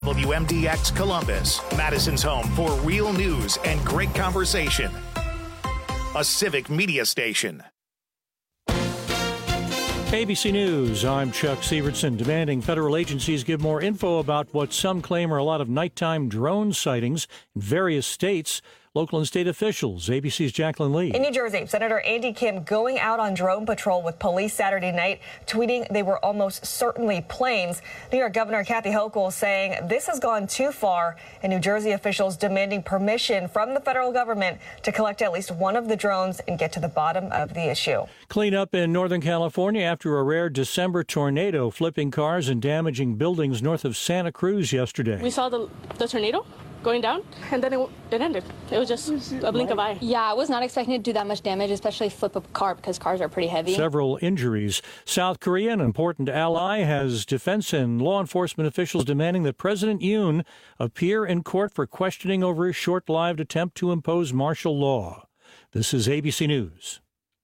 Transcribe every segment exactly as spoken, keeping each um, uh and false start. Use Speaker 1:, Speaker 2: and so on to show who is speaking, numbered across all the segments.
Speaker 1: W M D X Columbus, Madison's home for real news and great conversation. A civic media station.
Speaker 2: A B C News, I'm Chuck Sievertson, demanding federal agencies give more info about what some claim are a lot of nighttime drone sightings in various states. Local and state officials. A B C's Jacqueline Lee.
Speaker 3: In New Jersey, Senator Andy Kim going out on drone patrol with police Saturday night, tweeting they were almost certainly planes. New York Governor Kathy Hochul saying this has gone too far, and New Jersey officials demanding permission from the federal government to collect at least one of the drones and get to the bottom of the issue.
Speaker 2: Cleanup in Northern California after a rare December tornado flipping cars and damaging buildings north of Santa Cruz yesterday.
Speaker 4: We saw the, the tornado going down, and then it, it ended. It was just a blink of eye.
Speaker 5: Yeah, I was not expecting it to do that much damage, especially flip a car because cars are pretty heavy.
Speaker 2: Several injuries. South Korea, an important ally, has defense and law enforcement officials demanding that President Yoon appear in court for questioning over his short-lived attempt to impose martial law. This is A B C News.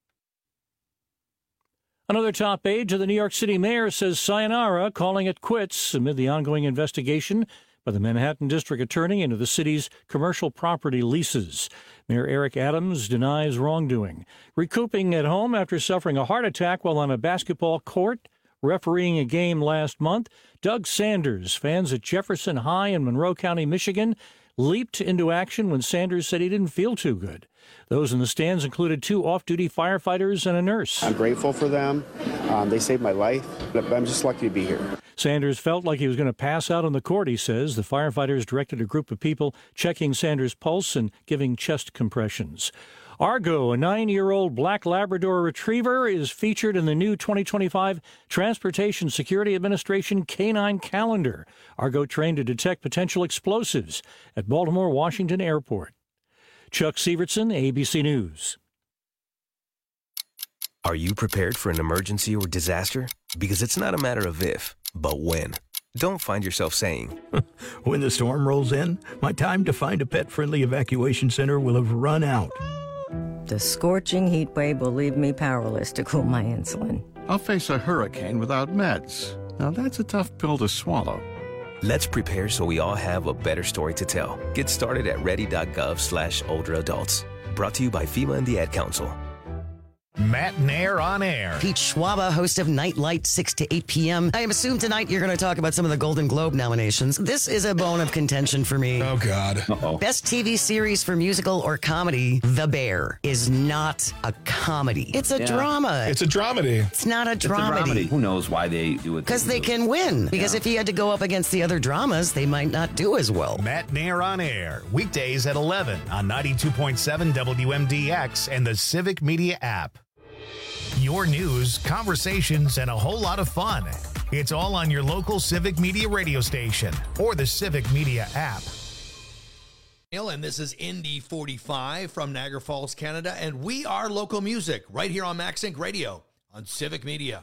Speaker 2: Another top aide to the New York City mayor says sayonara, calling it quits amid the ongoing investigation by the Manhattan District Attorney into the city's commercial property leases. Mayor Eric Adams denies wrongdoing. Recouping at home after suffering a heart attack while on a basketball court, refereeing a game last month, Doug Sanders, fans at Jefferson High in Monroe County, Michigan, leaped into action when Sanders said he didn't feel too good. Those in the stands included two off-duty firefighters and a nurse.
Speaker 6: I'm grateful for them. Um, they saved my life, but I'm just lucky to be here.
Speaker 2: Sanders felt like he was going to pass out on the court, he says. The firefighters directed a group of people checking Sanders' pulse and giving chest compressions. Argo, a nine-year-old black Labrador retriever, is featured in the new twenty twenty-five Transportation Security Administration Canine Calendar. Argo trained to detect potential explosives at Baltimore Washington Airport. Chuck Sievertson, A B C News.
Speaker 7: Are you prepared for an emergency or disaster? Because it's not a matter of if, but when. Don't find yourself saying,
Speaker 8: when the storm rolls in, my time to find a pet-friendly evacuation center will have run out.
Speaker 9: The scorching heat wave will leave me powerless to cool my insulin.
Speaker 10: I'll face a hurricane without meds. Now that's a tough pill to swallow.
Speaker 7: Let's prepare so we all have a better story to tell. Get started at ready.gov slash older adults. Brought to you by FEMA and the Ad Council.
Speaker 1: Matt Nair on air.
Speaker 11: Pete Schwaba, host of Nightlight, six to eight p.m. I assume tonight you're going to talk about some of the Golden Globe nominations. This is a bone of contention for me.
Speaker 12: Oh, God. Uh-oh.
Speaker 11: Best T V series for musical or comedy, The Bear, is not a comedy. It's a yeah. drama.
Speaker 12: It's a dramedy.
Speaker 11: It's not a dramedy.
Speaker 13: It's a dramedy. Who knows why they do it?
Speaker 11: Because they, they can win. Because yeah. if he had to go up against the other dramas, they might not do as well.
Speaker 1: Matt Nair on air. Weekdays at eleven on ninety-two point seven W M D X and the Civic Media app. Your news, conversations, and a whole lot of fun. It's all on your local Civic Media radio station or the Civic Media app.
Speaker 14: And this is Indy forty-five from Niagara Falls, Canada, and we are local music right here on MaxSync Radio on Civic Media.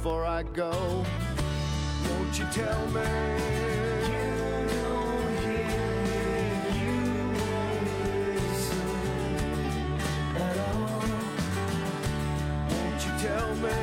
Speaker 12: before I go. Won't you tell me? Tell me,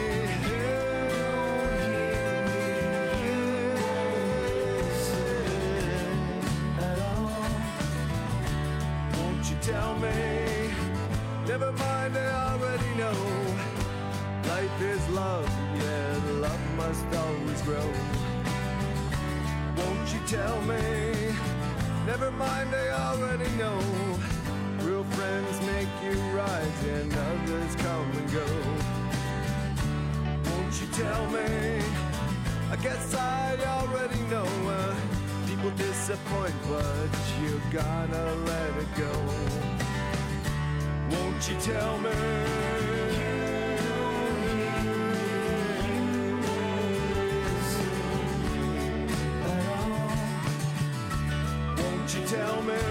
Speaker 12: won't you tell me? Never mind, I already know. Life is love, yeah, the love must always grow. Won't you tell me? Never mind, I already know. Real friends make you rise and others come and go. Won't you tell me? I guess I already know. Uh, people disappoint, but you gotta let it go. Won't you tell me? Won't you tell me?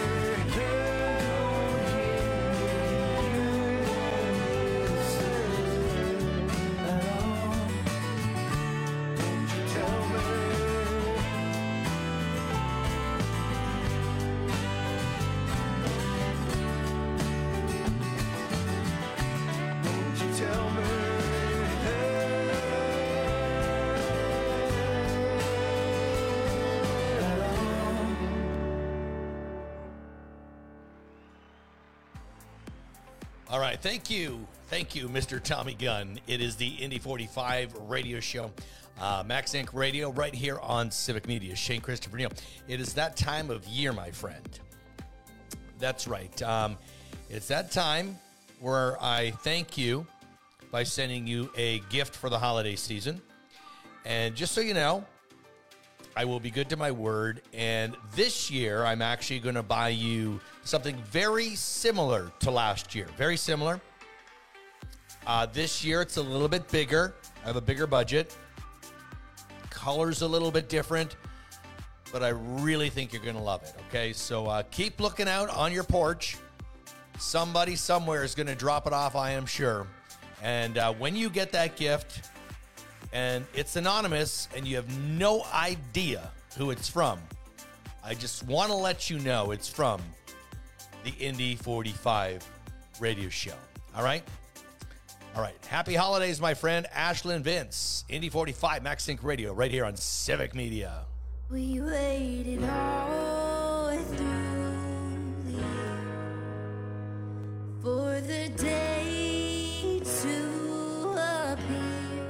Speaker 14: All right, thank you. Thank you, Mister Tommy Gunn. It is the Indy forty-five radio show, uh, Max Inc Radio, right here on Civic Media. Shane Christopher Neal. It is that time of year, my friend. That's right. Um, it's that time where I thank you by sending you a gift for the holiday season. And just so you know, I will be good to my word. And this year, I'm actually going to buy you something very similar to last year. Very similar. Uh, this year, it's a little bit bigger. I have a bigger budget. Color's a little bit different. But I really think you're going to love it, okay? So uh, keep looking out on your porch. Somebody somewhere is going to drop it off, I am sure. And uh, when you get that gift, and it's anonymous, and you have no idea who it's from, I just want to let you know it's from the Indy forty-five radio show. All right? All right. Happy holidays, my friend. Ashlyn Vince, Indy forty-five, Max Inc Radio, right here on Civic Media.
Speaker 13: We waited all through the year for the day to appear.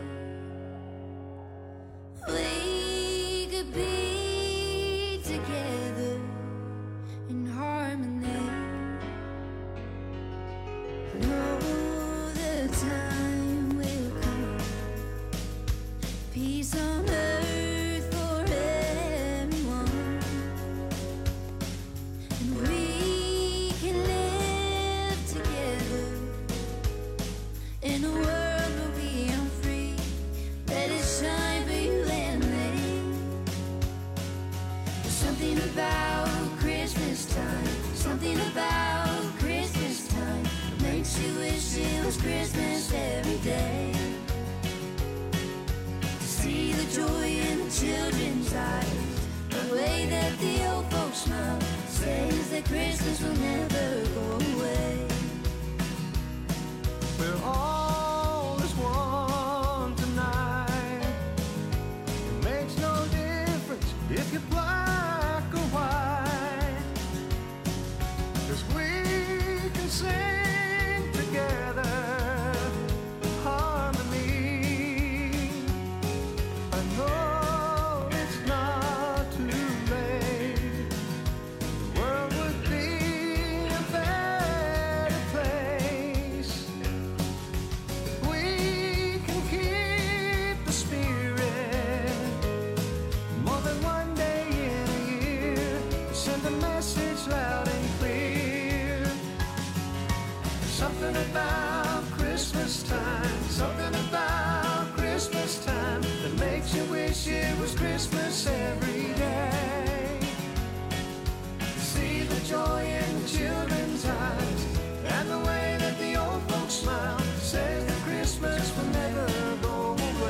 Speaker 13: We could be together in harmony. Know the time will come. Peace on earth for everyone. And we can live together in a world where we are free. Let it shine for you and me. There's something about Christmas time, something about Christmas time that makes you wish it was Christmas every day. To see the joy in the children's eyes, the way that the old folks smile, says that Christmas will never go away.
Speaker 12: We're all as one tonight. It makes no difference if you're black or white, 'cause we can sing together harmony. I know it's not too late. The world would be a better place. We can keep the spirit more than one day in a year. Send a message loud and clear. Something about Christmas time, something about Christmas time that makes you wish it was Christmas every day. See the joy in the children's eyes and the way that the old folks smile, says that Christmas will never go away.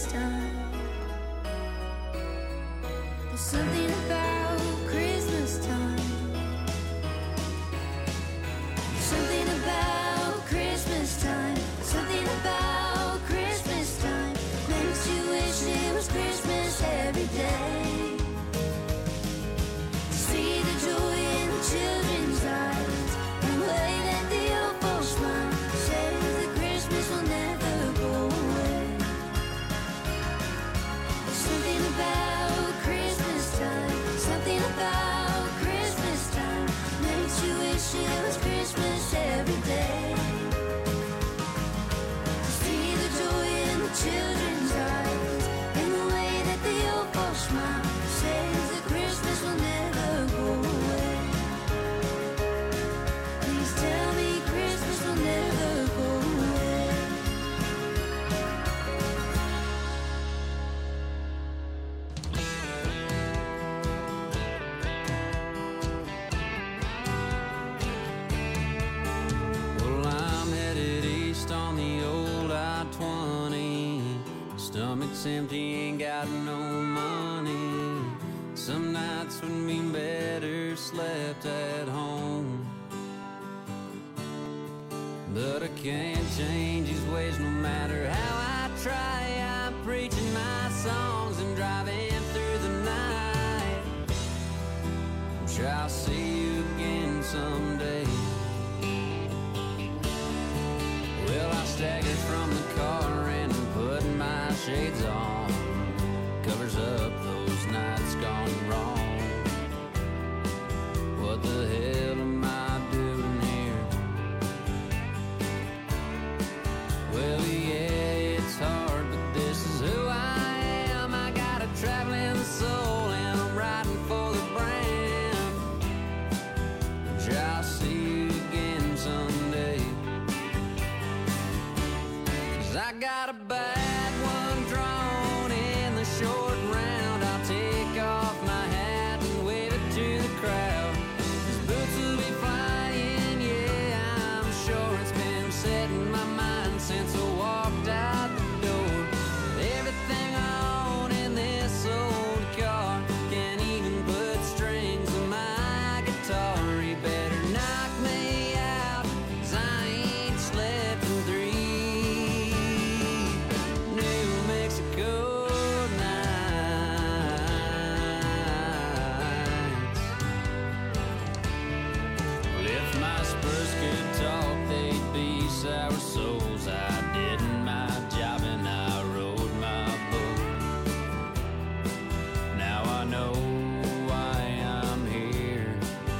Speaker 13: Christmas time. There's something about Christmas time. Something about Christmas time. Something about Christmas time makes you wish it was Christmas every day. To see the joy in the children's eyes, the way that the old folks smile, says that Christmas will never go away. There's something about Christmas time. Something about Christmas time makes you wish it was Christmas every day. To see the joy in the children's eyes, and the way that the old folks smile, says that Christmas will never go away. Please tell me Christmas will never go away.
Speaker 15: Well, I'm headed east on the old I twenty. Stomach's empty, ain't got no money. Some nights would mean better slept at home. But I can't change his ways no matter how I try. I'm preaching my songs and driving through the night. I'm sure I'll see you again someday. Well, I staggered from the car and put my shades on. Covers up those nights gone wrong. What the hell am I doing here? Well, yeah, it's hard, but this is who I am. I got a traveling soul and I'm riding for the brand. I'm sure I'll see you again someday. 'Cause I got a bad one drawn in the short round. I'll take off my hat and wave it to the crowd. His boots will be flying, yeah, I'm sure. It's been set in my mind since I walked out the door. Everything I own in this old car, can't even put strings on my guitar. He better knock me out, 'cause I ain't slept in three New Mexico nights. Well, if my Spurs could talk, they'd be sour souls. I did my job and I rode my boat. Now I know why I'm here.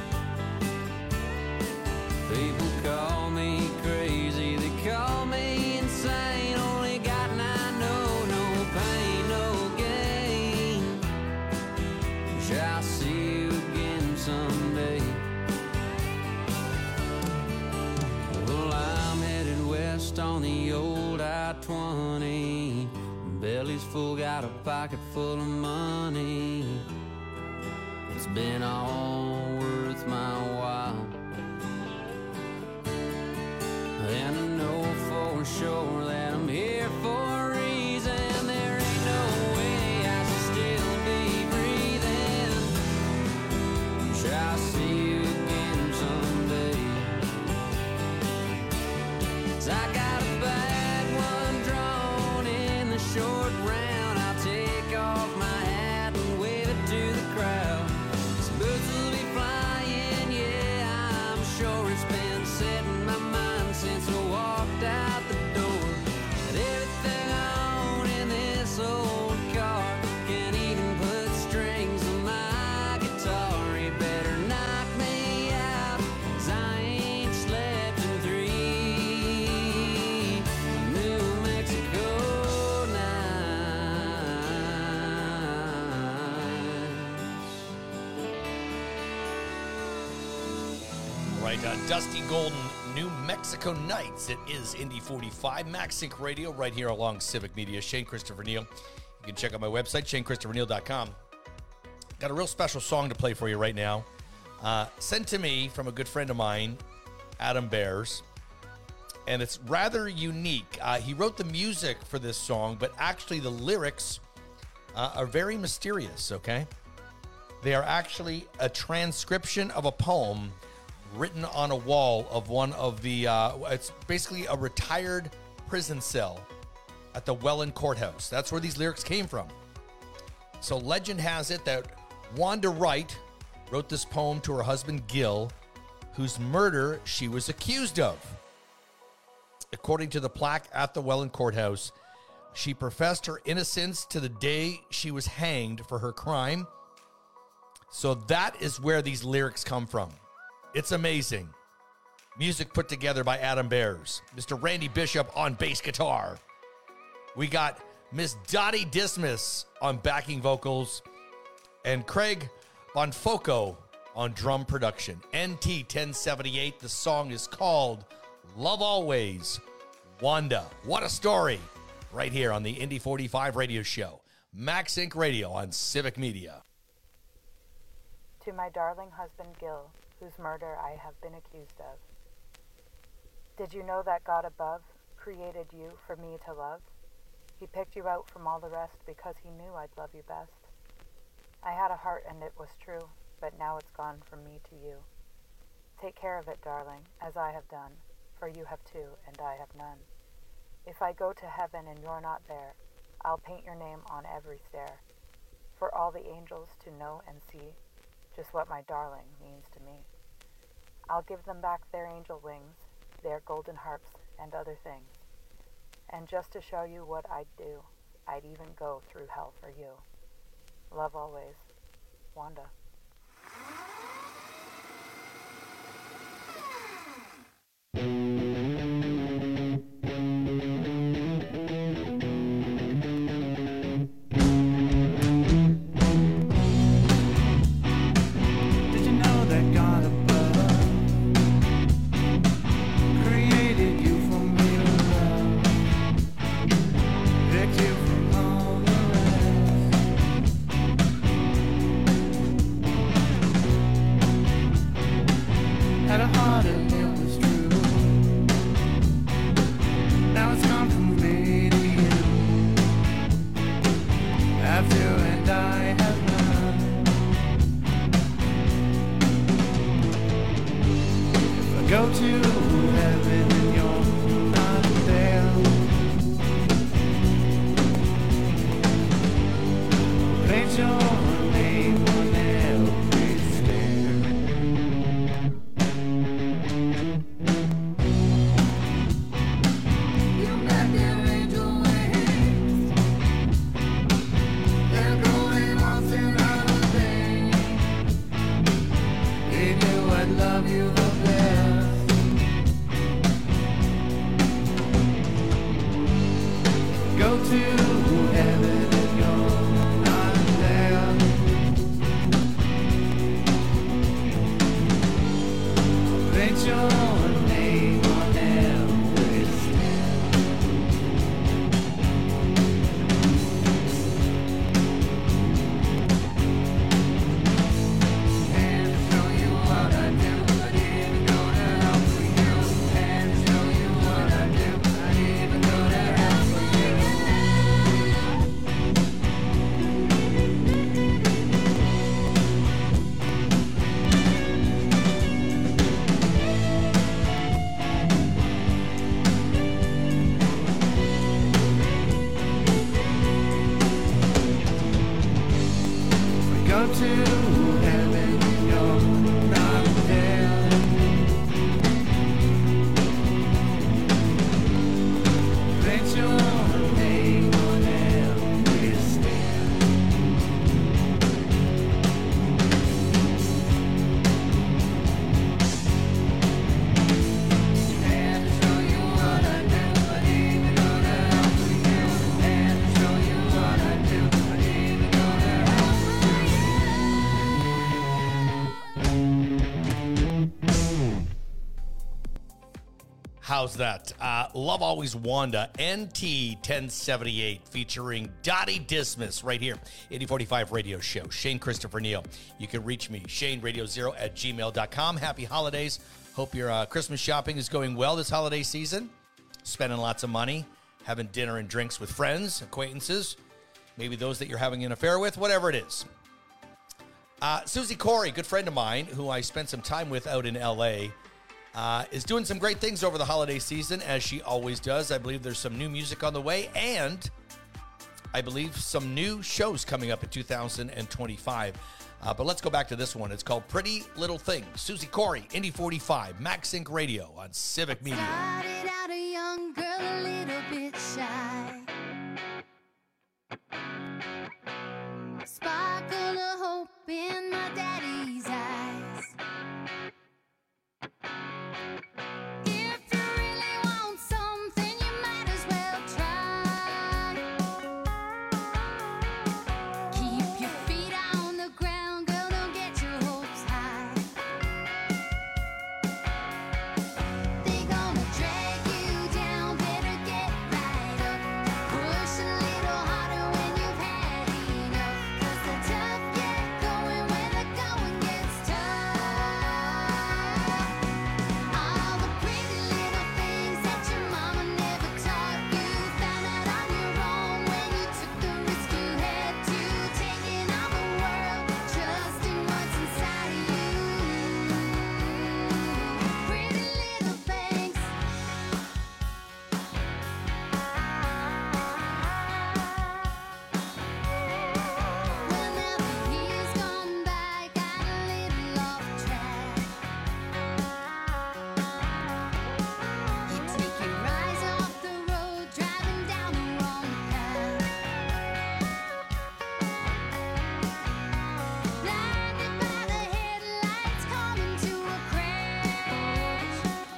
Speaker 15: People call me crazy, they call me insane. Only God and I know, no pain, no gain. Sure, I'll see you again someday. Well, I'm headed west on the old I twenty. Belly's full, got a pocket full of money. It's been all worth my while. And I know for sure that I'm here for a reason. There ain't no way I should still be breathing. I'm sure I'll see you again someday. 'Cause I got a bad one drawn in the short round. I'll take off my hat and wave it to the crowd. His boots will be flying, yeah, I'm sure. It's been set in my mind since I walked out the door. And everything I own in this old car, can't even put strings on my guitar. He better knock me out, 'cause I ain't slept in three New Mexico nights.
Speaker 14: Right, uh, Dusty Golden, New Mexico Nights. It is Indy forty-five, MaxSync Radio, right here along Civic Media. Shane Christopher Neal. You can check out my website, shane christopher neal dot com. Got a real special song to play for you right now. Uh, sent to me from a good friend of mine, Adam Bears. and it's rather unique. Uh, he wrote the music for this song, but actually the lyrics uh, are very mysterious, okay? They are actually a transcription of a poem written on a wall of one of the, uh, it's basically a retired prison cell at the Welland Courthouse. That's where these lyrics came from. So legend has it that Wanda Wright wrote this poem to her husband Gil, whose murder she was accused of. According to the plaque at the Welland Courthouse, she professed her innocence to the day she was hanged for her crime. So that is where these lyrics come from. It's amazing. Music put together by Adam Bears. Mister Randy Bishop on bass guitar. We got Miss Dottie Dismas on backing vocals. And Craig Bonfoco on drum production. N T ten seventy-eight. The song is called Love Always, Wanda. What a story. Right here on the Indy forty-five radio show. Max Inc Radio on Civic Media.
Speaker 16: To my darling husband Gil, whose murder I have been accused of. Did you know that God above created you for me to love? He picked you out from all the rest because he knew I'd love you best. I had a heart and it was true, but now it's gone from me to you. Take care of it, darling, as I have done, for you have two and I have none. If I go to heaven and you're not there, I'll paint your name on every stair, for all the angels to know and see just what my darling means to me. I'll give them back their angel wings, their golden harps and other things. And just to show you what I'd do, I'd even go through hell for you. Love always, Wanda.
Speaker 14: How's that? Uh, Love Always Wanda, N T ten seventy-eight, featuring Dottie Dismas right here, eighty forty-five Radio Show. Shane Christopher Neal. You can reach me, Shane Radio Zero at gmail dot com. Happy holidays. Hope your uh, Christmas shopping is going well this holiday season. Spending lots of money, having dinner and drinks with friends, acquaintances, maybe those that you're having an affair with, whatever it is. Uh, Susie Corey, good friend of mine, who I spent some time with out in L A, uh, is doing some great things over the holiday season, as she always does. I believe there's some new music on the way, and I believe some new shows coming up in two thousand twenty-five. Uh, but let's go back to this one. It's called Pretty Little Thing. Susie Corey, Indy forty-five, Max Inc Radio on Civic Media.
Speaker 13: Started out a young girl, a little bit shy. Sparkle of hope in my daddy's eyes. If you really want something, you might as well try. Keep your feet on the ground, girl, don't get your hopes high. They gonna drag you down, better get right up. Push a little harder when you've had enough. 'Cause the tough get going when the going gets tough. All the pretty little things that your mama never taught you, found out on your own when you took the risk you had to, taking on the world, trusting what's inside of you. Pretty little things. Well, now the years gone by, got a little off track. You take your eyes off the road, driving down the wrong path. Blinded by the headlights, coming to a crash.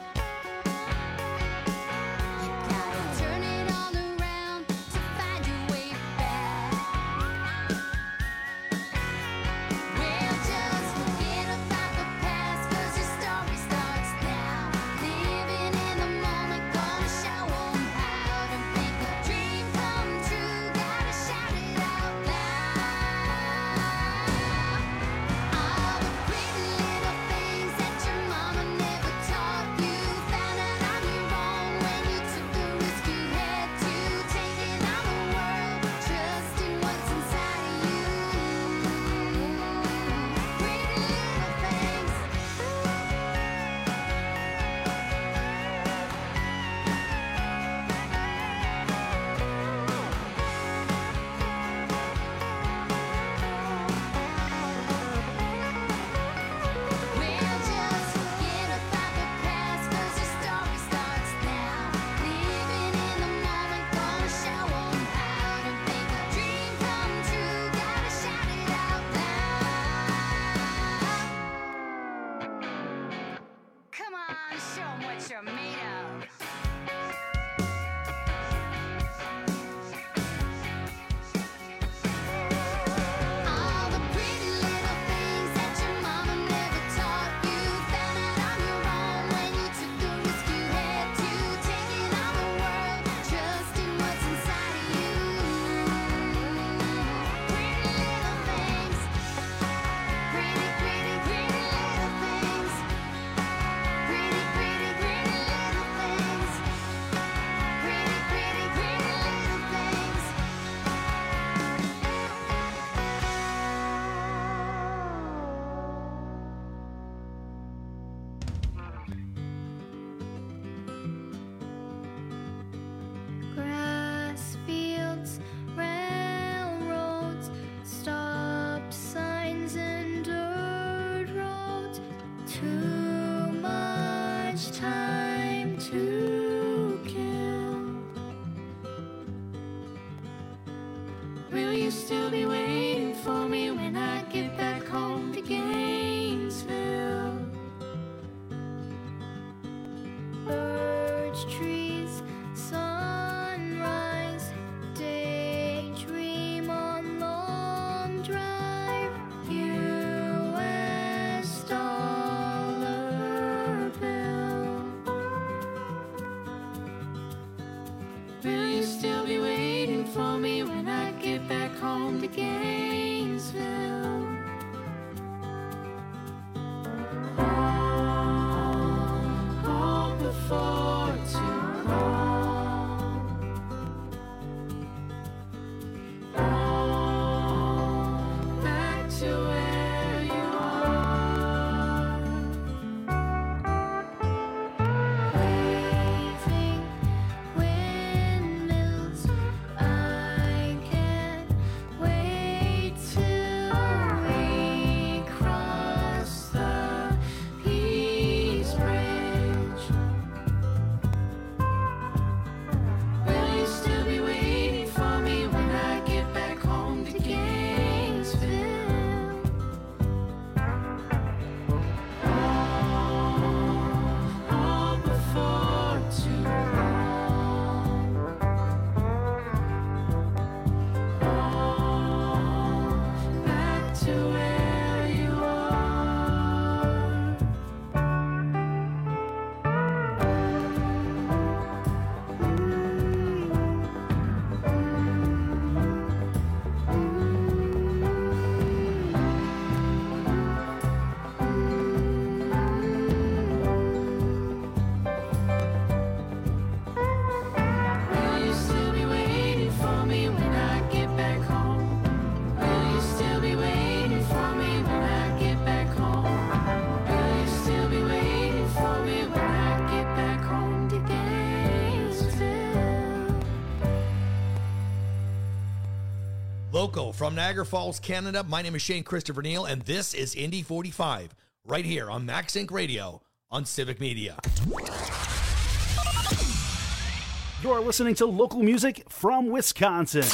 Speaker 13: You gotta turn it all around to find your way back. Well, just forget about the past, 'cause your story starts now. Living in the moment, gonna show 'em how to make a dream come true. Gotta shout it out loud. All the pretty little things that your mama never taught you, found out on your own when you took the risk you had to, taking on the world, trusting what's inside of you. Pretty little things. Well, just forget about the past, 'cause your story starts now. Living in the moment, gonna show 'em how to make a dream come true. Gotta shout it out loud. Come on, show 'em what you're made of. All the pretty little things that your mama never taught you, found out on your own when you took the risk you had to, taking on the world, trusting what's inside of you. Pretty little things. Pretty, pretty, pretty little things. Pretty, pretty, pretty little things. Pretty, pretty, pretty little things. Grass fields, railroads, stop signs and dirt roads. Too much time to kill. Will you still be waiting for me when I get back home to Gainesville? Birch trees, sunrise, daydream on long drive, U S dollar bill. Will you still be waiting for me when I get back home to Gainesville?
Speaker 14: Local from Niagara Falls, Canada. My name is Shane Christopher Neal, and this is Indy forty-five, right here on Max Inc Radio on Civic Media.
Speaker 17: You're listening to local music from Wisconsin.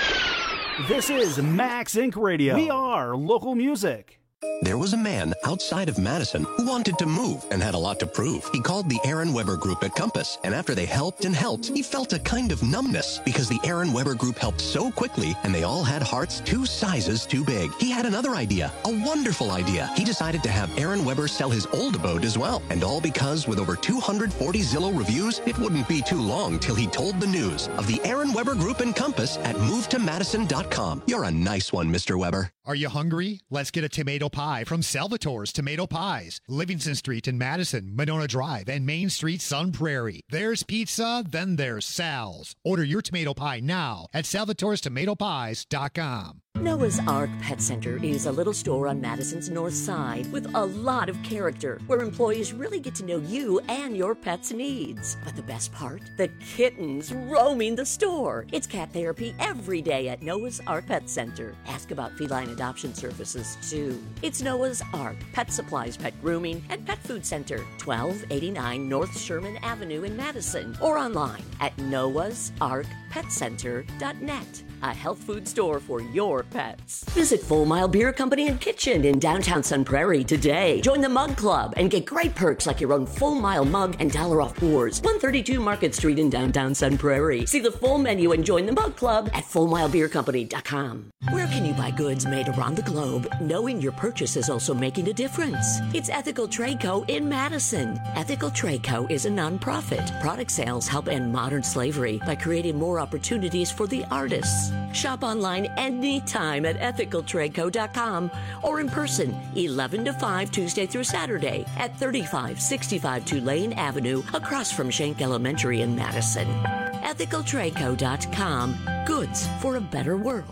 Speaker 17: This is Max Inc Radio. We are local music.
Speaker 18: There was a man outside of Madison who wanted to move and had a lot to prove. He called the Aaron Weber Group at Compass, and after they helped and helped, he felt a kind of numbness because the Aaron Weber Group helped so quickly, and they all had hearts two sizes too big. He had another idea, a wonderful idea. He decided to have Aaron Weber sell his old abode as well, and all because with over two hundred forty Zillow reviews, it wouldn't be too long till he told the news of the Aaron Weber Group and Compass at move to madison dot com. You're a nice one, Mister Weber.
Speaker 19: Are you hungry? Let's get a tomato pie from Salvatore's Tomato Pies, Livingston Street in Madison, Monona Drive, and Main Street, Sun Prairie. There's pizza, then there's Sal's. Order your tomato pie now at salvatores tomato pies dot com.
Speaker 20: Noah's Ark Pet Center is a little store on Madison's north side with a lot of character, where employees really get to know you and your pet's needs. But the best part? The kittens roaming the store. It's cat therapy every day at Noah's Ark Pet Center. Ask about feline adoption services, too. It's Noah's Ark Pet Supplies, Pet Grooming, and Pet Food Center, twelve eighty-nine North Sherman Avenue in Madison, or online at noahs ark pet center dot net. A health food store for your pets. Visit Full Mile Beer Company and Kitchen in downtown Sun Prairie today. Join the Mug Club and get great perks like your own Full Mile mug and dollar off pours. one thirty-two Market Street in downtown Sun Prairie. See the full menu and join the Mug Club at full mile beer company dot com. Where can you buy goods made around the globe, knowing your purchase is also making a difference? It's Ethical Trade Co. in Madison. Ethical Trade Co. is a nonprofit. Product sales help end modern slavery by creating more opportunities for the artists. Shop online anytime at ethical trade co dot com or in person eleven to five Tuesday through Saturday at thirty-five sixty-five Tulane Avenue across from Schenck Elementary in Madison. ethical trade co dot com. Goods for a better world.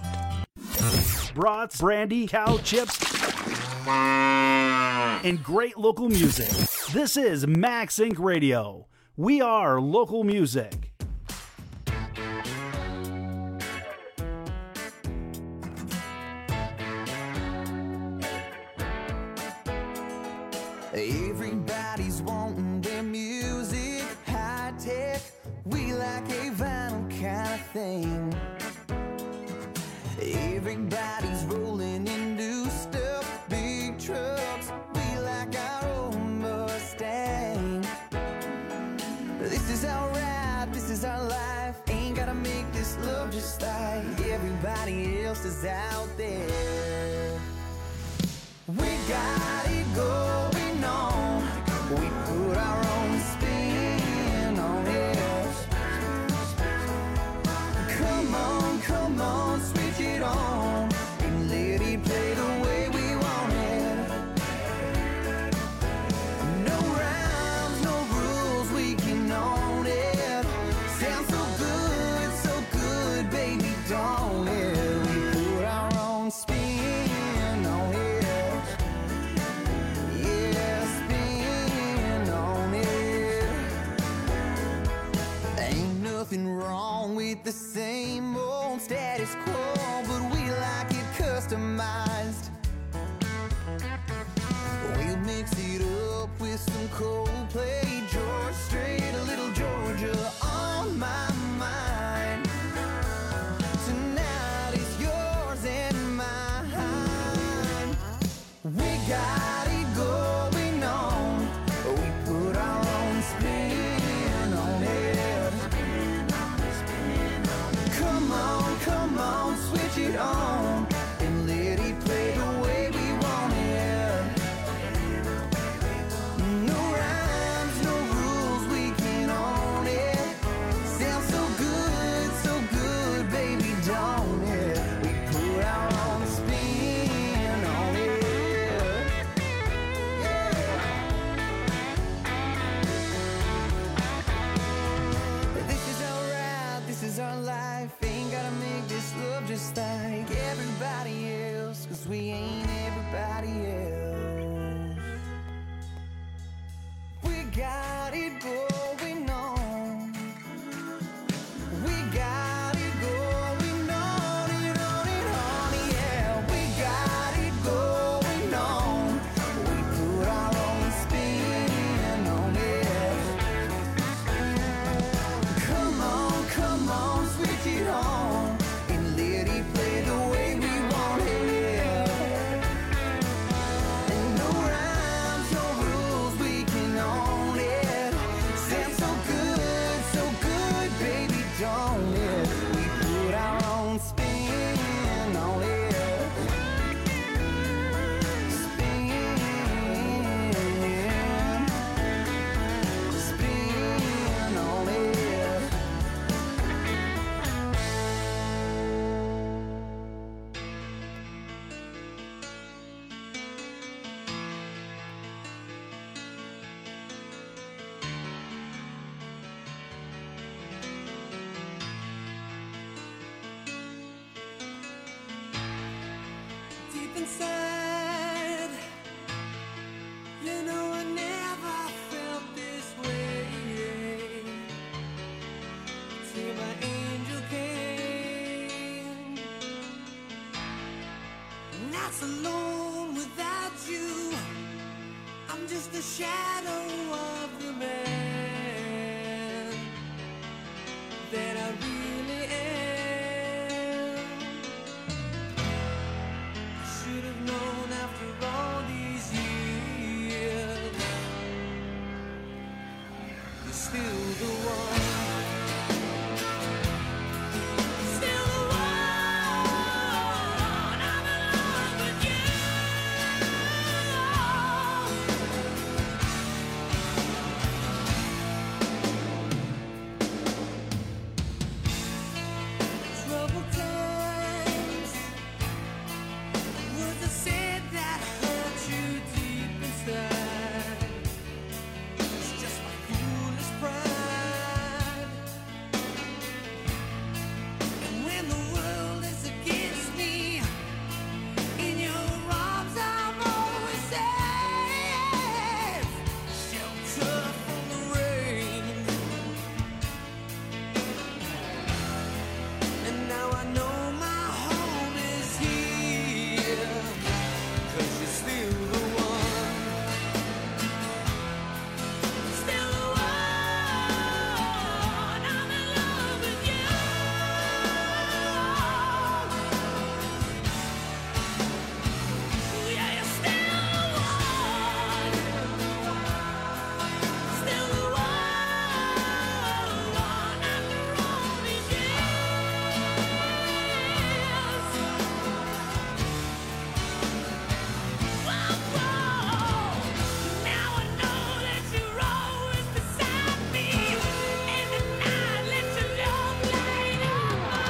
Speaker 17: Brats, brandy, cow chips, and great local music. This is Max Inc Radio. We are local music.
Speaker 12: Everybody's wanting their music high tech. We like a vinyl kind of thing. Everybody's rolling in new stuff, big trucks. We like our own Mustang. This is our ride, this is our life. Ain't gotta make this love just like everybody else is out there. We got it going on. We put our own spin on it. Come on, come on, switch it on and let it play the way we want it. No rhymes, no rules, we can own it. Sounds so good, so good, baby, don't it? We put our own spin on it. Nothing wrong with the same old status quo, but we like it customized. We'll mix it up with some Coldplay, George Strait, a little Georgia on my mind. Tonight is yours and mine. We got it going on. We put our own spin on it. Come on, come on, switch it on and let it nights alone without you. I'm just a shadow of the man that I really am. I should have known after all these years, you're still the one. Still the one. I'm in love with you. Troubled times, words I said that hurt you deep inside. It's just my foolish pride. And when the world is against me, in your arms I'm always safe. Shelter from the rain. And now I know my home is here, 'cause you're still the one. Still the one. I'm in love with you. Yeah, you're still the one. Still the one. After all these years. Whoa, whoa. Now I know that you're always beside me. And tonight, let your love light up my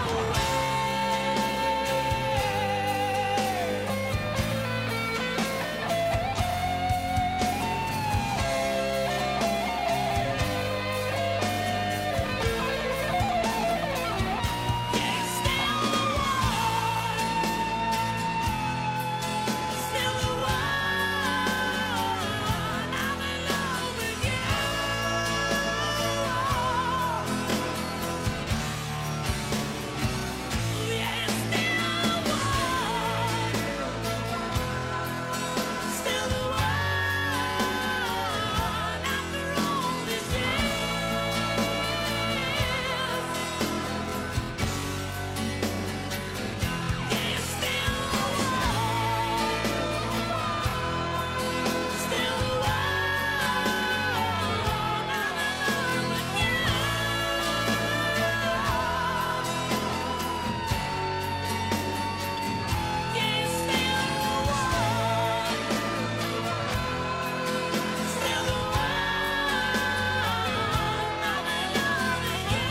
Speaker 12: Still the one. I'm in love with you. Yeah, still the one. Still the one. After all these years. Yeah, you're still the one. Still the one. I'm in love with you. Yeah, you're still the one. Still the one. I'm in love with you.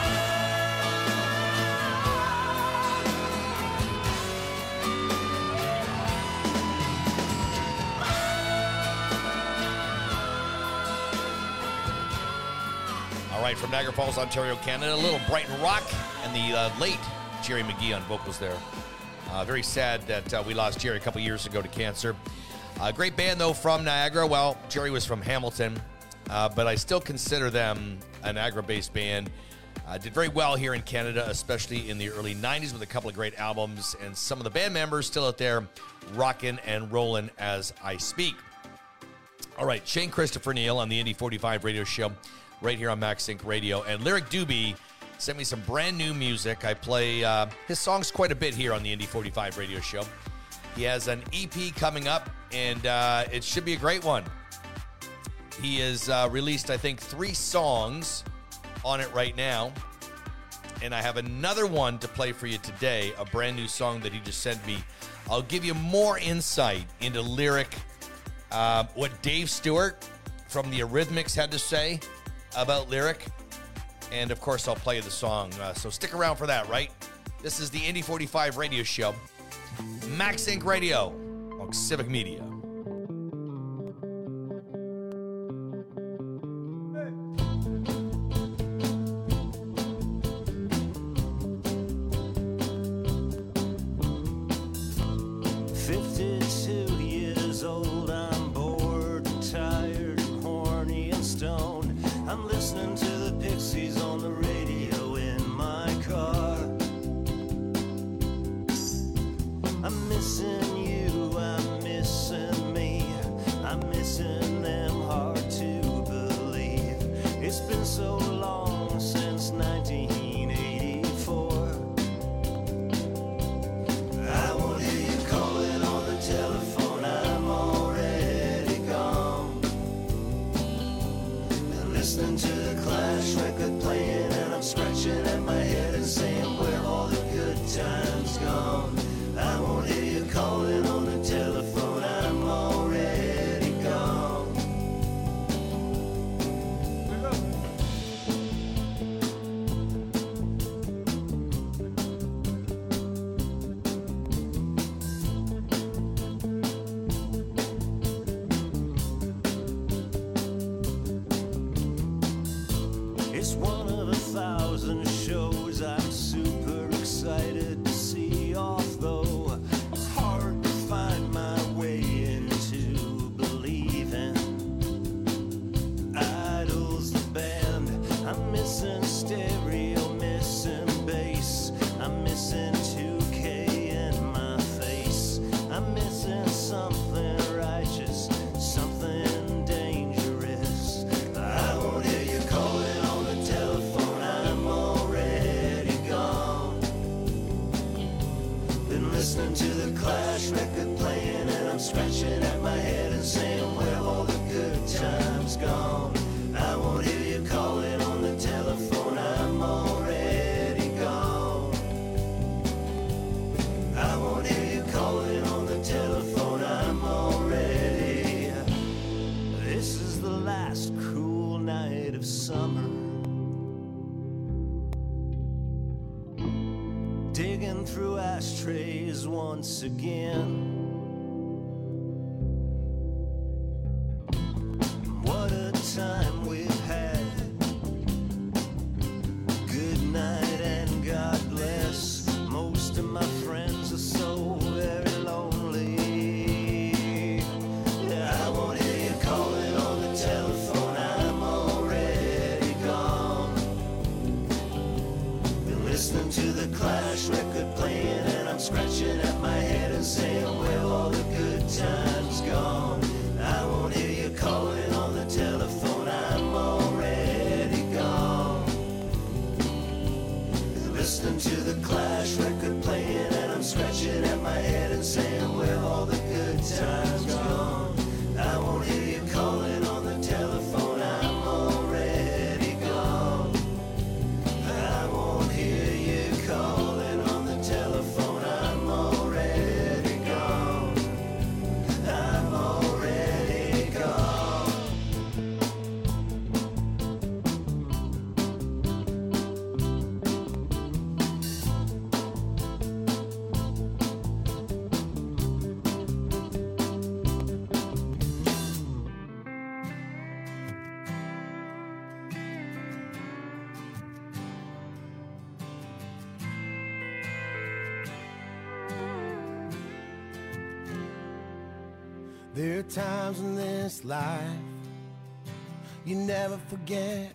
Speaker 14: All right, from Niagara Falls, Ontario, Canada, a little Brighton Rock and the uh, late Jerry McGee on vocals there. Uh, very sad that uh, we lost Jerry a couple years ago to cancer. Uh, great band, though, from Niagara. Well, Jerry was from Hamilton, uh, but I still consider them a Niagara-based band. Uh, did very well here in Canada, especially in the early nineties with a couple of great albums, and some of the band members still out there rocking and rolling as I speak. All right, Shane Christopher Neal on the Indy forty-five radio show right here on Max Inc Radio. And Lyric Doobie sent me some brand new music. I play uh, his songs quite a bit here on the Indy forty-five radio show. He has an E P coming up, and uh, it should be a great one. He has uh, released, I think, three songs on it right now. And I have another one to play for you today, a brand new song that he just sent me. I'll give you more insight into Lyric, uh, what Dave Stewart from the Eurythmics had to say about Lyric. And, of course, I'll play you the song. Uh, so stick around for that, right? This is the Indy forty-five radio show. Max Inc Radio on Civic Media.
Speaker 12: fifty-two years old, I'm bored, tired, horny, and stoned. I'm listening to the Pixies on the radio in my car. I'm missing you, listening to the Clash record playing, and I'm scratching at my head and saying, where have all the good times gone? I won't hear you calling on the telephone, I'm already gone. I won't hear you calling on the telephone, I'm already. This is the last cruel night of summer. Digging through ashtrays once again. What a time we've had. Good night and God bless. Most of my friends are so very lonely. Yeah, I won't hear you calling on the telephone, I'm already gone. Been listening to the Clash record playing, and I'm scratching at my head and saying, where have all the good times gone? I won't hear you calling on the telephone, I'm already gone. Listening to the Clash record playing, and I'm scratching at my head and saying, where have all the good times gone? I won't hear you calling on the telephone, I'm already gone. I won't hear you calling on the telephone, I'm already gone. I'm already gone. There are times in this life you never forget,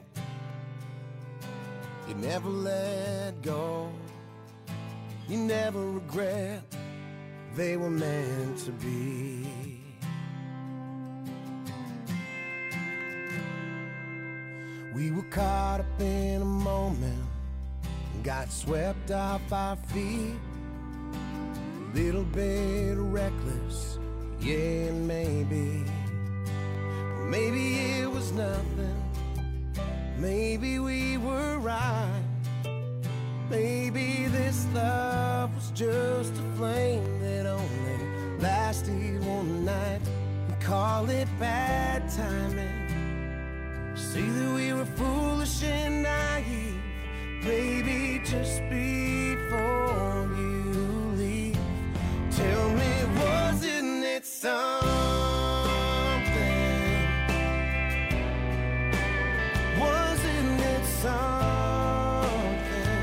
Speaker 12: you never let go, you never regret, they were meant to be. We were caught up in a moment, got swept off our feet, a little bit reckless. Yeah, maybe, maybe it was nothing. Maybe we were right. Maybe this love was just a flame that only lasted one night. We call it bad timing. See that we were foolish and naive. Maybe just before you leave, tell me, wasn't it something? Wasn't it something?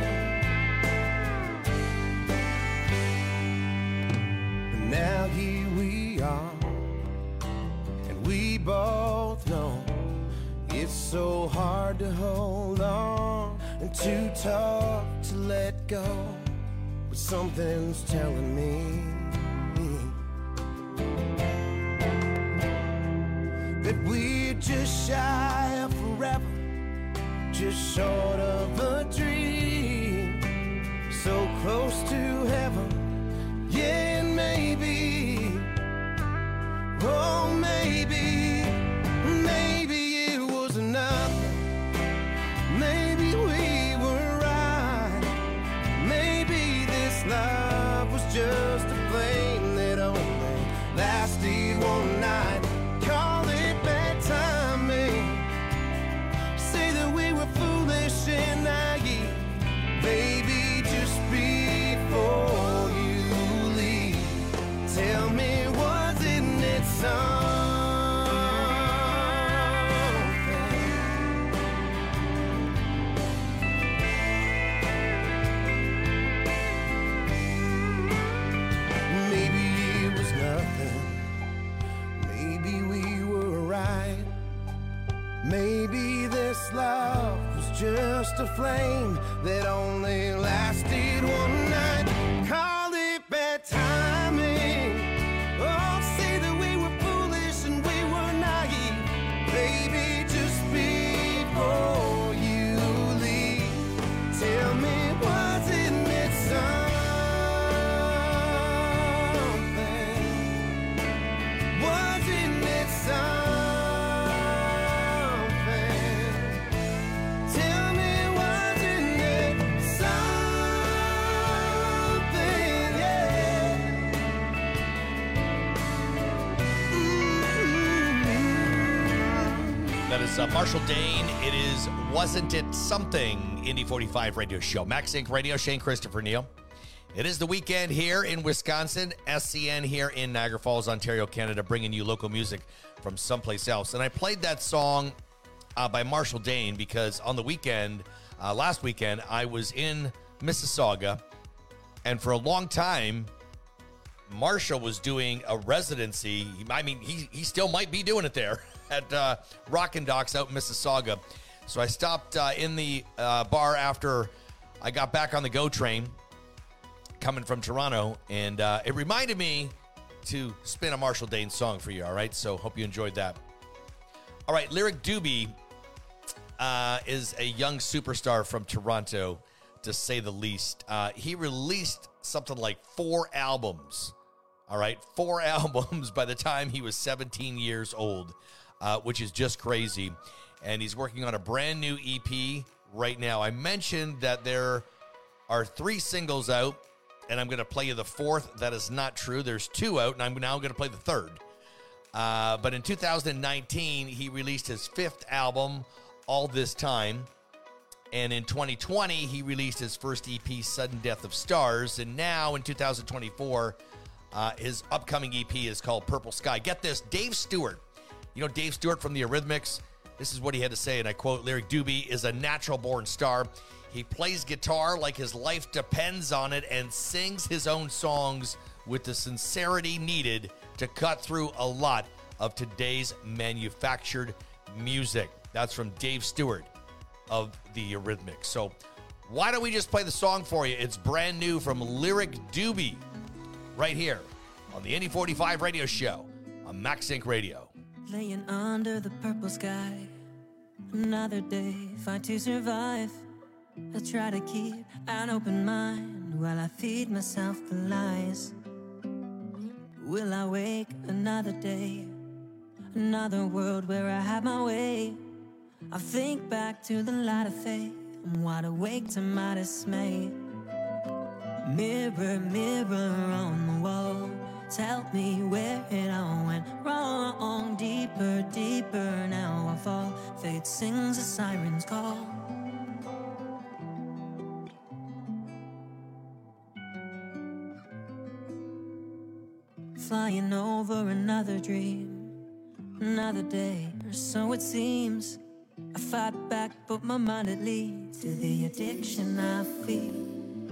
Speaker 12: And now here we are, and we both know it's so hard to hold on and too tough to let go. But something's telling me that we're just shy of forever, just short of a dream, so close to heaven. Yeah, and maybe, oh maybe, maybe it was nothing. Maybe we were right. Maybe this love was just a flame that only lasted one night. Call it bad timing. Say that we were foolish and naive. Baby, just before you leave, tell me, wasn't it something? Maybe it was nothing. Maybe we were right. Maybe this love was just a flame that only lasted one night. Call it bad timing. Oh, say that we were foolish and we were naive. Baby, just before you leave, tell me, wasn't it something?
Speaker 14: That is uh, Marshall Dane. It is Wasn't It Something, Indy forty-five radio show. Max Inc Radio, Shane Christopher Neal. It is the weekend here in Wisconsin, S C N here in Niagara Falls, Ontario, Canada, bringing you local music from someplace else. And I played that song uh, by Marshall Dane because on the weekend, uh, last weekend, I was in Mississauga, and for a long time, Marshall was doing a residency. I mean, he, he still might be doing it there at uh, Rockin' Docks out in Mississauga. So I stopped uh, in the uh, bar after I got back on the GO train coming from Toronto, and uh, it reminded me to spin a Marshall Dane song for you, all right? So hope you enjoyed that. All right, Lyric Doobie uh, is a young superstar from Toronto, to say the least. Uh, he released something like four albums, all right? Four albums by the time he was seventeen years old, uh, which is just crazy. And he's working on a brand new E P right now. I mentioned that there are three singles out, and I'm going to play you the fourth. That is not true. There's two out, and I'm now going to play the third. Uh, but in two thousand nineteen, he released his fifth album, All This Time. And in twenty twenty, he released his first E P, Sudden Death of Stars. And now in two thousand twenty-four, uh, his upcoming E P is called Purple Sky. Get this, Dave Stewart. You know Dave Stewart from the Eurythmics? This is what he had to say, and I quote, Lyric Doobie is a natural-born star. He plays guitar like his life depends on it and sings his own songs with the sincerity needed to cut through a lot of today's manufactured music. That's from Dave Stewart of the Eurythmics. So why don't we just play the song for you? It's brand new from Lyric Doobie right here on the Indy forty-five radio show on Max Inc Radio.
Speaker 15: Laying under the purple sky, another day, fight to survive. I try to keep an open mind while I feed myself the lies. Will I wake another day, another world where I have my way? I think back to the light of faith, I'm wide awake to my dismay. Mirror, mirror on the wall, tell me where it all went wrong. Deeper, deeper, now I fall. Fate sings a siren's call. Flying over another dream, another day, or so it seems. I fight back, but my mind it leads to the addiction I feel.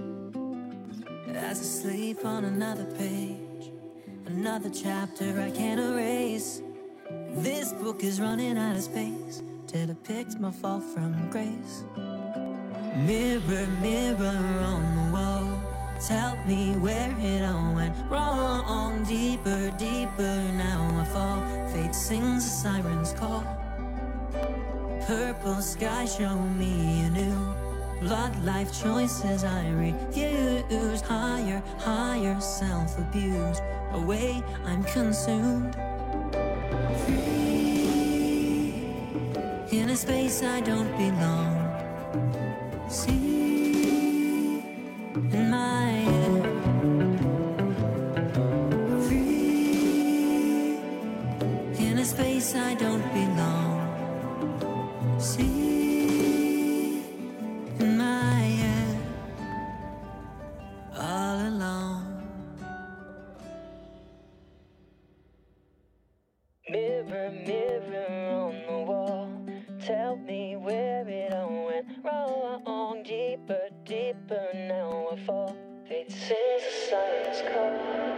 Speaker 15: As I sleep on another page, another chapter I can't erase. This book is running out of space to depict my fall from grace. Mirror, mirror on the wall, tell me where it all went wrong. Deeper, deeper, now I fall. Fate sings a siren's call. Purple sky, show me anew. Blood, life choices I refuse. Higher, higher, self-abuse. Away, I'm consumed. Free in a space I don't belong. See in my head. Free in a space I don't belong. See in my head all alone. Mirror, mirror on the wall, tell me where it all went wrong. Deeper, deeper, now I fall. Fate sings a siren's call.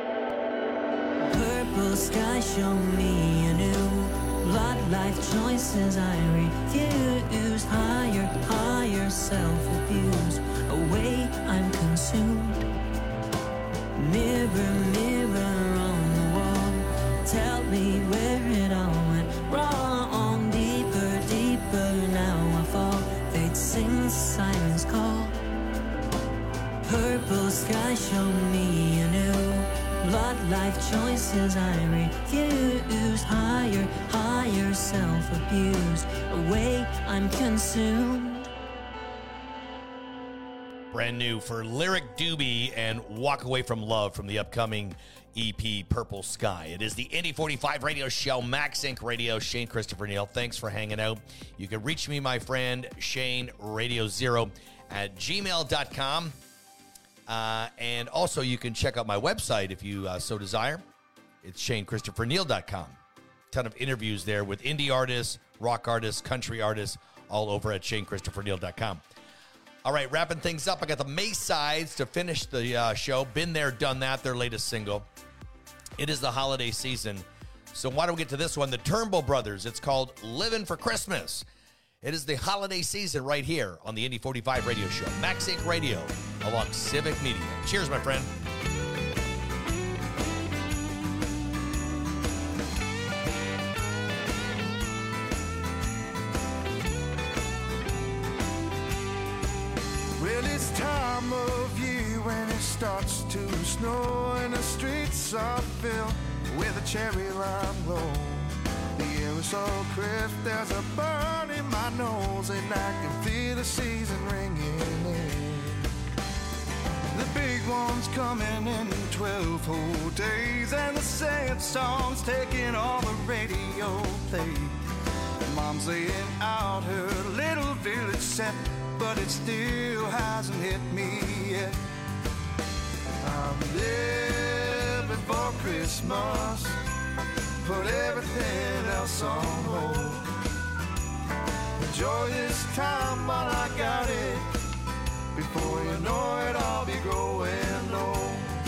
Speaker 15: Purple sky, show me anew. Blood, life choices I refuse. Higher, higher, self-abuse. Away, I'm consumed. Mirror, mirror on the wall, tell me where it all went wrong. Deeper, deeper, now I fall. Fate sings siren's call. Purple sky, show me anew. Blood, life choices I refuse. Higher, higher, self-abuse. Away, I'm consumed.
Speaker 14: Brand new for Lyric Doobie and Walk Away From Love from the upcoming E P Purple Sky. It is the Indy forty-five radio show, Max Inc Radio. Shane Christopher Neal, thanks for hanging out. You can reach me, my friend, Shane Radio Zero at gmail dot com. Uh, and also, you can check out my website if you uh, so desire. It's shane christopher neal dot com. Ton of interviews there with indie artists, rock artists, country artists, all over at shane christopher neal dot com. All right, wrapping things up, I got the Maysides to finish the uh, show. Been There, Done That, their latest single. It is the holiday season, so why don't we get to this one? The Turnbull Brothers. It's called Living for Christmas. It is the holiday season right here on the Indy forty-five radio show, Max Inc Radio, along Civic Media. Cheers, my friend.
Speaker 12: Well, it's time of year when it starts to snow and the streets are filled with a cherry lime glow. The air is so crisp, there's a burn in my nose, and I can feel the season ringing in. The big one's coming in twelve whole days, and the sad song's taking all the radio play. Mom's laying out her little village set, but it still hasn't hit me yet. I'm living for Christmas, put everything else on hold. Enjoy this time while I got it, before you know it I'll be growing old.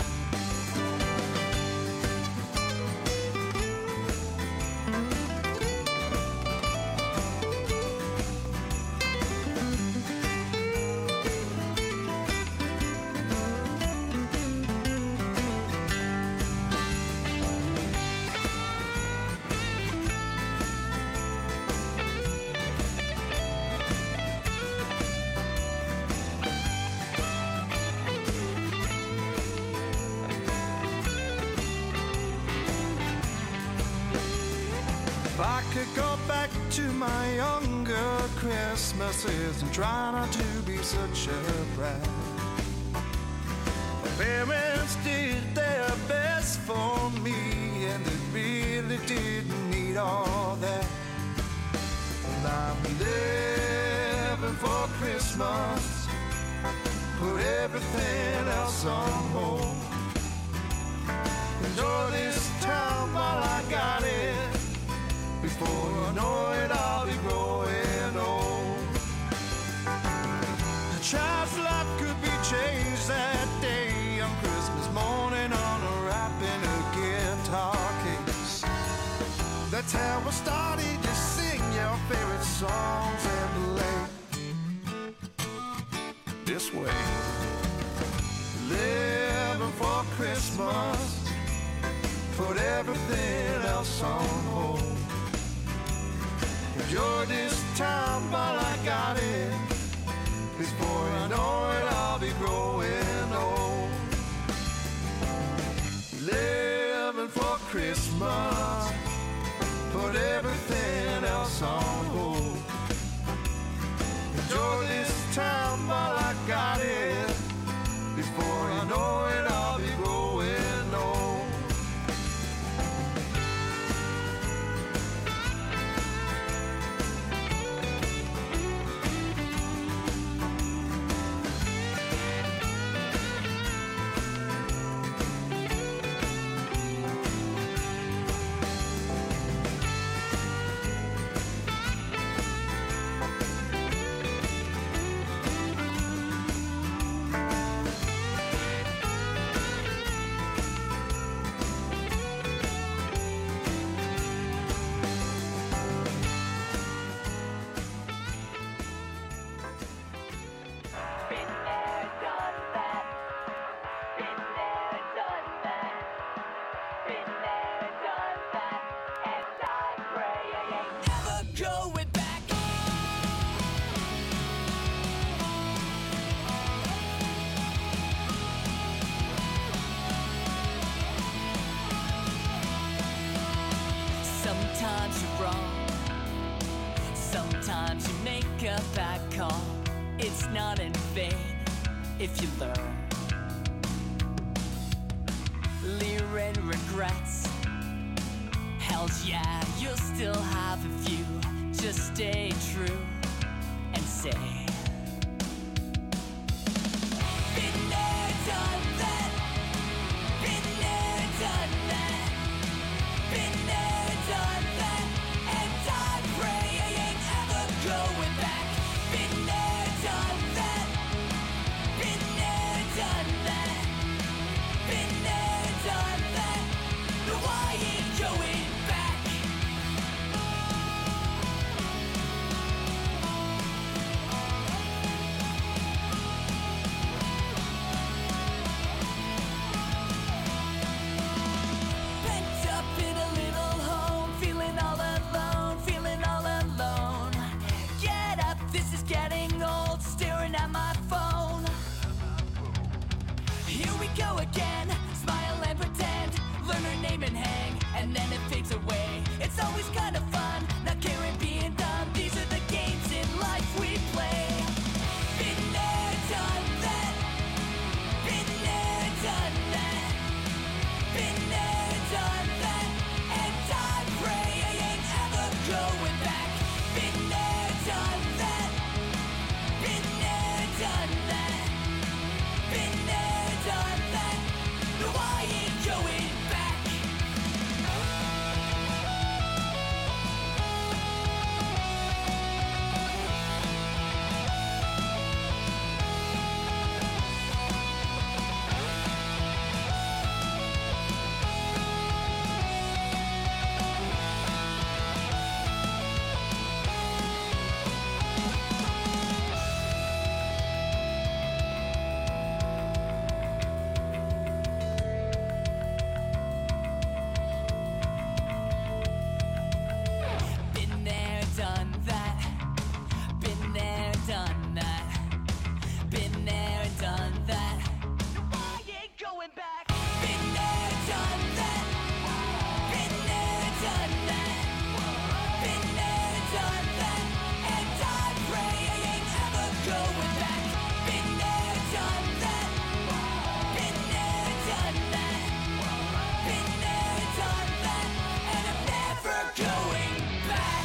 Speaker 12: If I could go back to my younger Christmases and try not to be such a brat. My parents did their best for me, and they really didn't need all that. And I'm living for Christmas, put everything else on hold. Enjoy this time while I got it, before you know it, I'll be growing old. A child's life could be changed that day on Christmas morning, unwrapping a guitar case. That's how I started to sing your favorite songs and play this way. Living for Christmas, put everything else on hold. Enjoy this time while I got it, before you know it I'll be growing old. Living for Christmas, put everything else on hold. Enjoy this time while I got it, before you know it I'll be growing old.
Speaker 21: Sometimes you're wrong, sometimes you make a bad call. It's not in vain, if you learn. Leer and regrets. Hells yeah, you'll still have a few. Just stay true and say, been there, done that. Been there, done that. Been there, done that. And I pray I ain't ever going back. Been there, done that. Been there, done that. Been there, done that. No, I ain't going back. Pent up in a little home, feeling all alone, feeling all alone. Get up, this is getting old, staring at my phone. Here we go again, smile and pretend, learn her name and hang, and then it fades away. It's always kind of fun, not caring being dumb. These are the games in life we play. Been there, done that. Been there, done that. Been there, done that. And I pray I ain't ever going back. Been there, done that. Been there, done that. Been there, done that. No, I ain't going back. Been there, done that. Been there, done that. Been there, done that. No, I ain't going back. Been there, done that. Been there, done that. Been there, done that. And I pray I ain't ever going back. Been there, done that. Been there, done that. Been there, done that. And I'm never going back.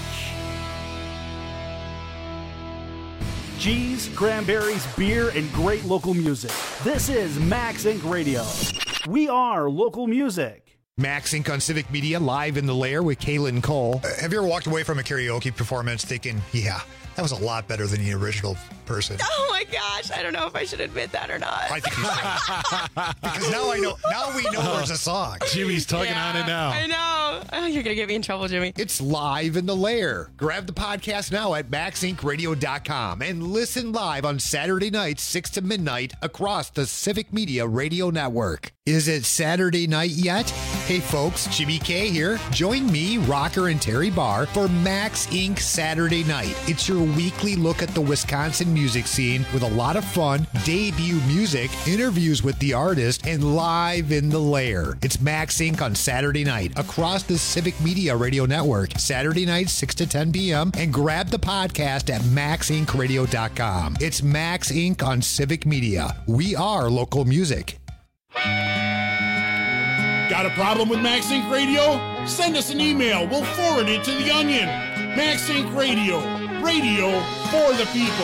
Speaker 17: Cheese, cranberries, beer, and great local music. This is Max Incorporated. Radio. We are local music.
Speaker 19: Max Incorporated on Civic Media, live in the lair with Kaylin Cole.
Speaker 3: Uh, have you ever walked away from a karaoke performance thinking, yeah, that was a lot better than the original person?
Speaker 22: Oh my gosh, I don't know if I should admit that or not.
Speaker 3: I think you should. Because now I know. Now we know there's a song.
Speaker 19: Jimmy's tugging
Speaker 22: Yeah,
Speaker 19: on it now.
Speaker 22: I know. Oh, you're going to get me in trouble, Jimmy.
Speaker 19: It's live in the lair. Grab the podcast now at max inc radio dot com and listen live on Saturday nights, six to midnight, across the Civic Media Radio Network. Is it Saturday night yet? Hey folks, Jimmy K here. Join me, Rocker, and Terry Barr for Max Incorporated Saturday Night. It's your weekly look at the Wisconsin music scene with a lot of fun, debut music, interviews with the artist, and live in the lair. It's Max Incorporated on Saturday night across the Civic Media Radio Network, Saturday nights, six to ten p.m. And grab the podcast at max inc radio dot com. It's Max Incorporated on Civic Media. We are local music.
Speaker 23: Got a problem with Max Inc Radio? Send us an email. We'll forward it to the Onion. Max Inc Radio. Radio for the people.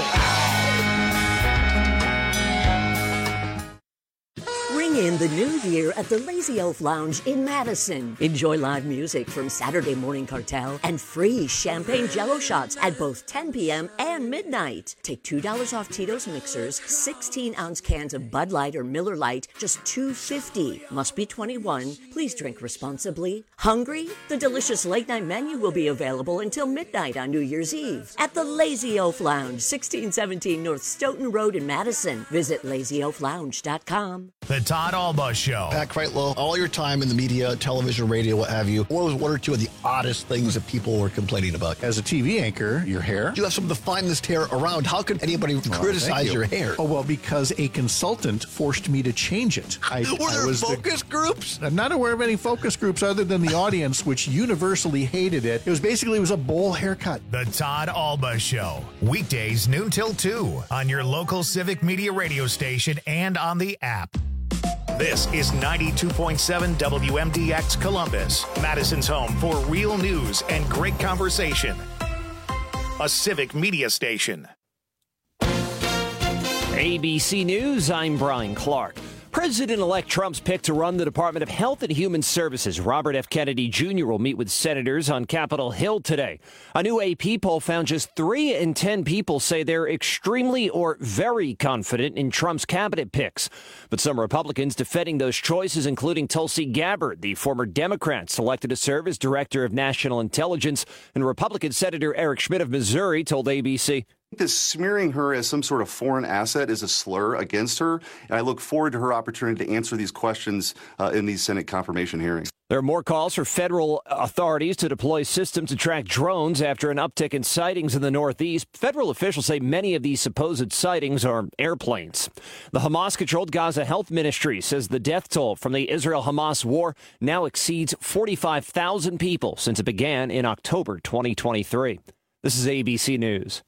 Speaker 20: Ring in the new year at the Lazy Elf Lounge in Madison. Enjoy live music from Saturday Morning Cartel and free champagne jello shots at both ten p.m. and midnight. Take two dollars off Tito's mixers, sixteen ounce cans of Bud Light or Miller Lite, just two dollars and fifty cents. Must be twenty-one. Please drink responsibly. Hungry? The delicious late night menu will be available until midnight on New Year's Eve at the Lazy Elf Lounge, sixteen seventeen North Stoughton Road in Madison. Visit lazy elf lounge dot com.
Speaker 1: The time Todd Alba Show.
Speaker 4: Pat Kreitlow, all your time in the media, television, radio, what have you, what was one or two of the oddest things that people were complaining about?
Speaker 10: As a T V anchor, your hair.
Speaker 4: You have some of the finest hair around. How could anybody
Speaker 10: Well,
Speaker 4: criticize
Speaker 10: thank you.
Speaker 4: your hair?
Speaker 10: Oh, well, because a consultant forced me to change it. I,
Speaker 4: Were there
Speaker 10: I was
Speaker 4: focus
Speaker 10: the,
Speaker 4: groups?
Speaker 10: I'm not aware of any focus groups other than the audience, which universally hated it. It was basically it was a bowl haircut.
Speaker 1: The Todd Alba Show. Weekdays noon till two on your local Civic Media radio station and on the app. This is ninety-two point seven W M D X Columbus, Madison's home for real news and great conversation. A Civic Media station.
Speaker 5: A B C News, I'm Brian Clark. President-elect Trump's pick to run the Department of Health and Human Services, Robert F. Kennedy Junior, will meet with senators on Capitol Hill today. A new A P poll found just three in ten people say they're extremely or very confident in Trump's cabinet picks. But some Republicans defending those choices, including Tulsi Gabbard, the former Democrat selected to serve as Director of National Intelligence, and Republican Senator Eric Schmidt of Missouri told A B C.
Speaker 6: This smearing her as some sort of foreign asset is a slur against her, and I look forward to her opportunity to answer these questions uh, in these Senate confirmation hearings.
Speaker 5: There are more calls for federal authorities to deploy systems to track drones after an uptick in sightings in the Northeast. Federal officials say many of these supposed sightings are airplanes. The Hamas-controlled Gaza Health Ministry says the death toll from the Israel-Hamas war now exceeds forty-five thousand people since it began in October twenty twenty-three. This is A B C News.